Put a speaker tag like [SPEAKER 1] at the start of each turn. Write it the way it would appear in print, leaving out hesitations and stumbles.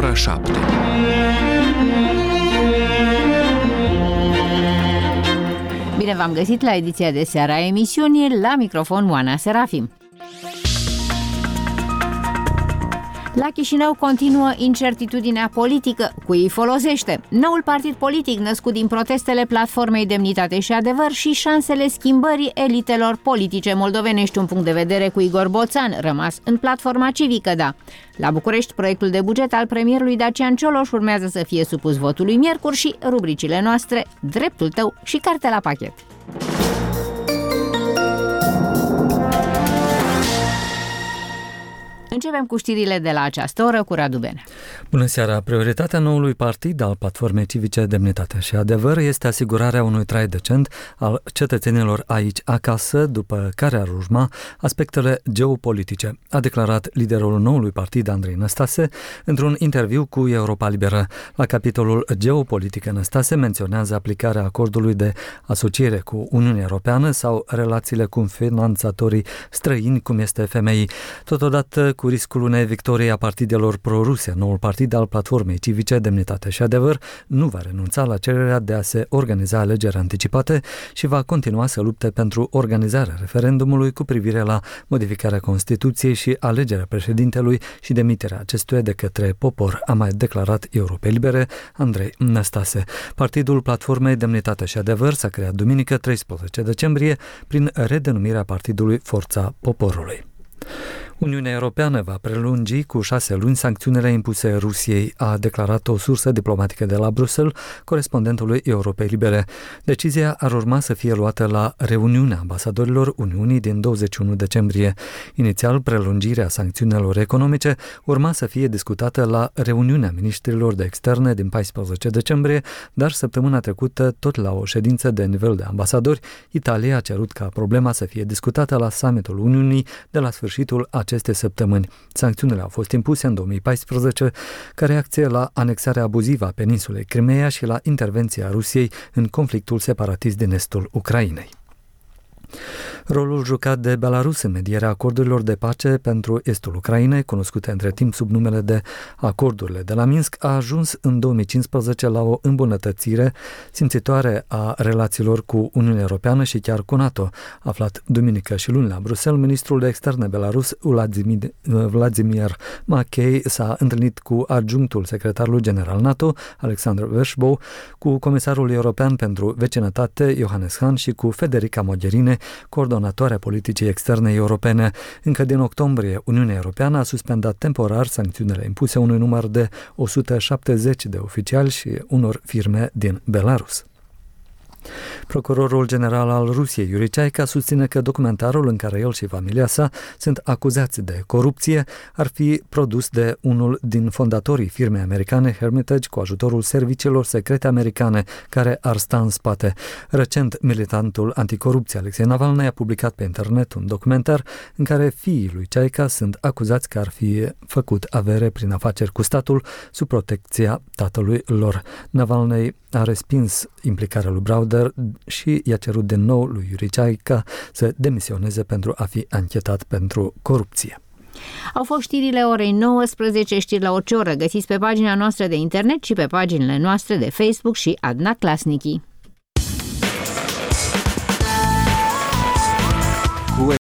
[SPEAKER 1] ora 7.
[SPEAKER 2] Bine v-am găsit la ediția de seară a emisiunii, la microfon Oana Serafim. La Chișinău continuă incertitudinea politică. Cui îi folosește? Noul partid politic născut din protestele Platformei Demnitate și Adevăr și șansele schimbării elitelor politice moldovenești. Un punct de vedere cu Igor Boțan, rămas în Platforma Civică, da. La București, proiectul de buget al premierului Dacian Cioloș urmează să fie supus votului miercuri și rubricile noastre, dreptul tău și carte la pachet. Începem cu știrile de la această oră cu Radu Bene.
[SPEAKER 3] Bună seara! Prioritatea noului partid al Platformei Civice Demnitate și Adevăr este asigurarea unui trai decent al cetățenilor aici acasă, după care ar urma aspectele geopolitice, a declarat liderul noului partid Andrei Năstase într-un interviu cu Europa Liberă. La capitolul geopolitică, Năstase menționează aplicarea acordului de asociere cu Uniunea Europeană sau relațiile cu finanțatorii străini, cum este FMI. Totodată, cu riscul unei victorii a partidelor pro-ruse, noul partid al Platformei Civice Demnitate și Adevăr nu va renunța la cererea de a se organiza alegeri anticipate și va continua să lupte pentru organizarea referendumului cu privire la modificarea Constituției și alegerea președintelui și demiterea acestuia de către popor, a mai declarat Europei Libere Andrei Năstase. Partidul Platformei Demnitate și Adevăr s-a creat duminică 13 decembrie prin redenumirea partidului Forța Poporului. Uniunea Europeană va prelungi cu 6 luni sancțiunile impuse Rusiei, a declarat o sursă diplomatică de la Bruxelles, corespondentului Europei Libere. Decizia ar urma să fie luată la reuniunea ambasadorilor Uniunii din 21 decembrie. Inițial, prelungirea sancțiunilor economice urma să fie discutată la reuniunea ministrilor de externe din 14 decembrie, dar săptămâna trecută, tot la o ședință de nivel de ambasadori, Italia a cerut ca problema să fie discutată la summitul Uniunii de la sfârșitul aceste săptămâni. Sancțiunile au fost impuse în 2014 ca reacție la anexarea abuzivă a peninsulei Crimeea și la intervenția Rusiei în conflictul separatist din estul Ucrainei. Rolul jucat de Belarus în medierea acordurilor de pace pentru estul Ucrainei, cunoscute între timp sub numele de acordurile de la Minsk, a ajuns în 2015 la o îmbunătățire simțitoare a relațiilor cu Uniunea Europeană și chiar cu NATO. Aflat duminică și luni la Bruxelles, ministrul de externe belarus Vladimir Makey s-a întâlnit cu adjunctul secretarului general NATO, Alexander Vershbow, cu comisarul european pentru vecinătate, Johannes Hahn, și cu Federica Mogherini, coordonatoarea politicii externe europene. Încă din octombrie, Uniunea Europeană a suspendat temporar sancțiunile impuse unui număr de 170 de oficiali și unor firme din Belarus. Procurorul general al Rusiei, Yuri Chaica, susține că documentarul în care el și familia sa sunt acuzați de corupție ar fi produs de unul din fondatorii firmei americane Hermitage cu ajutorul serviciilor secrete americane care ar sta în spate. Recent, militantul anticorupție Alexei Navalny a publicat pe internet un documentar în care fiii lui Chaica sunt acuzați că ar fi făcut avere prin afaceri cu statul sub protecția tatălui lor. Navalny a respins implicarea lui Browder și i-a cerut din nou lui Yuri Chaica să demisioneze pentru a fi anchetat pentru corupție.
[SPEAKER 2] Au fost știrile orei 19, știri la orice oră. Găsiți pe pagina noastră de internet și pe paginile noastre de Facebook și Adna Klasnici.